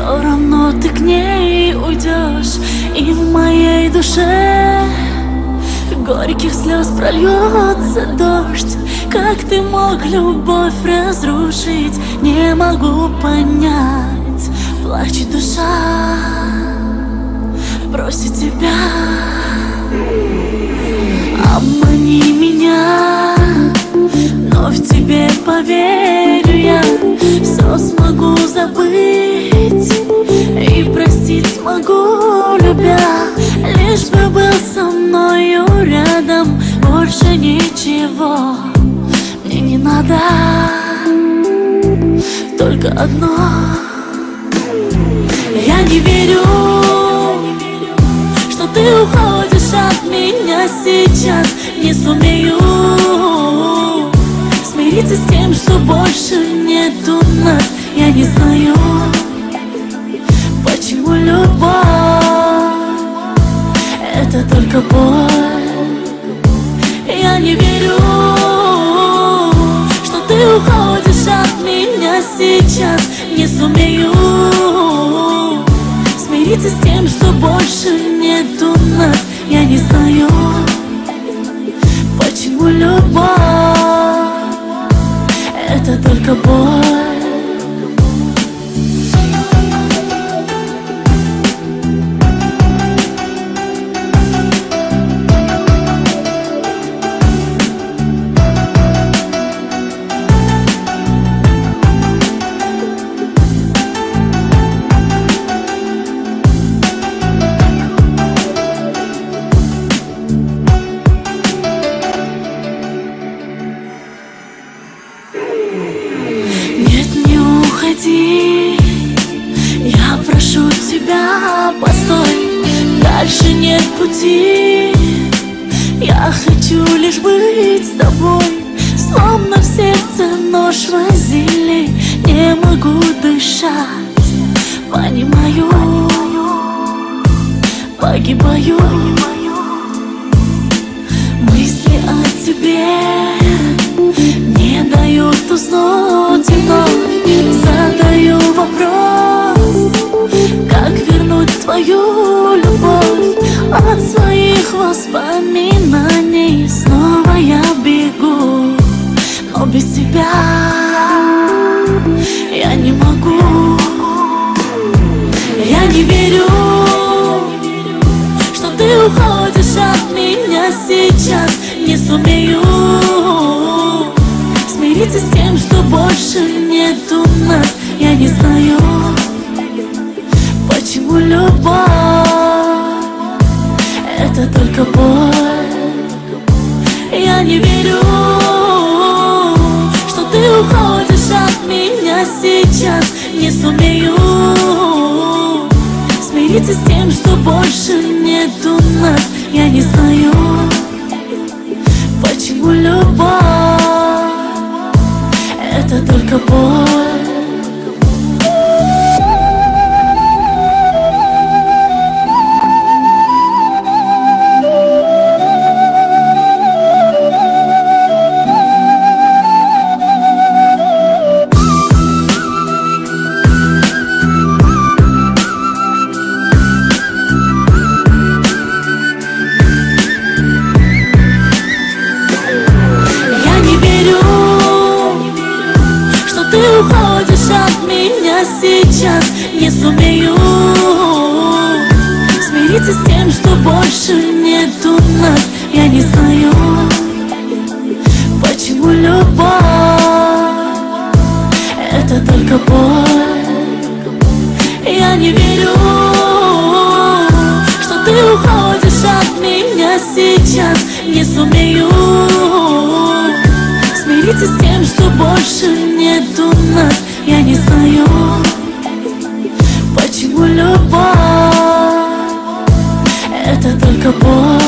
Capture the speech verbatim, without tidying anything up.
все равно ты к ней уйдешь, и в моей душе горьких слез прольется дождь. Как ты мог любовь разрушить, не могу понять. Плачет душа, просит тебя, обмани меня, но в тебе поверю я. Все смогу забыть и простить смогу, любя. Лишь бы был со мною рядом, больше ничего мне не надо. Только одно: я не верю, что ты уходишь от меня сейчас. Не сумею смириться с тем, что больше нету нас. Я не знаю, почему любовь — это только боль. Я не верю, что ты уходишь от меня сейчас. Не сумею смириться с тем, что больше нету нас. Я не знаю, почему любовь — это только боль. Я прошу тебя, постой, дальше нет пути. Я хочу лишь быть с тобой, словно в сердце нож возили. Не могу дышать, понимаю, погибаю. Мысли о тебе не дают уснуть вновь. Задаю вопрос: как вернуть твою любовь? От своих воспоминаний снова я бегу, но без тебя я не могу. Я не верю, что ты уходишь от меня сейчас. Не сумею смириться с тем, что больше нету нас. Я не знаю, почему любовь — это только боль. Я не верю, что ты уходишь от меня сейчас. Не сумею смириться с тем, что больше нету нас. Я не знаю, почему любовь — это только боль. Ты уходишь от меня сейчас. Не сумею смириться с тем, что больше нету нас. Я не знаю, почему любовь — это только боль. Я не верю, что ты уходишь от меня сейчас. Не сумею смириться с тем, что больше нету нас. Я не знаю, почему любовь — это только боль.